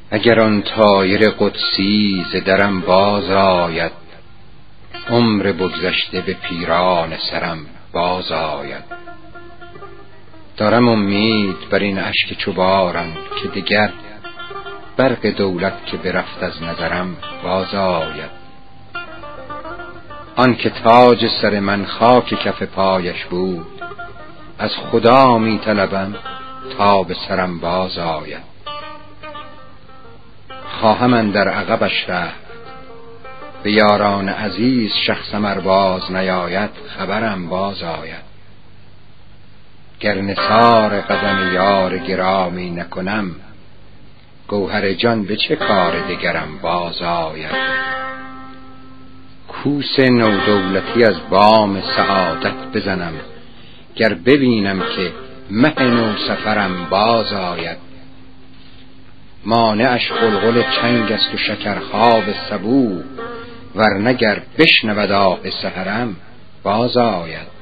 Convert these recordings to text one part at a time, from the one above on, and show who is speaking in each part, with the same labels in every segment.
Speaker 1: اگر آن طایر قدسی ز درم باز آید، عمر بگذشته به پیران سرم باز آید. دارم امید بر این اشک چو باران که دگر برق دولت که برفت از نظرم باز آید. آن که تاج سر من خاک کف پایش بود، از خدا می طلبم تا به سرم باز آید. خواهم اندر عقبش رفت، به یاران عزیز شخصم ار باز نیاید خبرم باز آید. گر نثار قدم یار گرامی نکنم، گوهر جان به چه کار دگرم باز آید. کوس نودولتی از بام سعادت بزنم، گر ببینم که مه نو سفرم باز آید. مانعش غلغل چنگ است و شکرخواب صبوح، ورنه گر بشنود آه سحرم باز آید.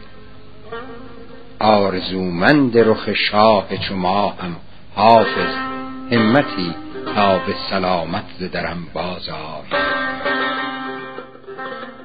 Speaker 1: آرزومند رخ شاه چو ماهم حافظ، همتی تا به سلامت ز درم باز آید.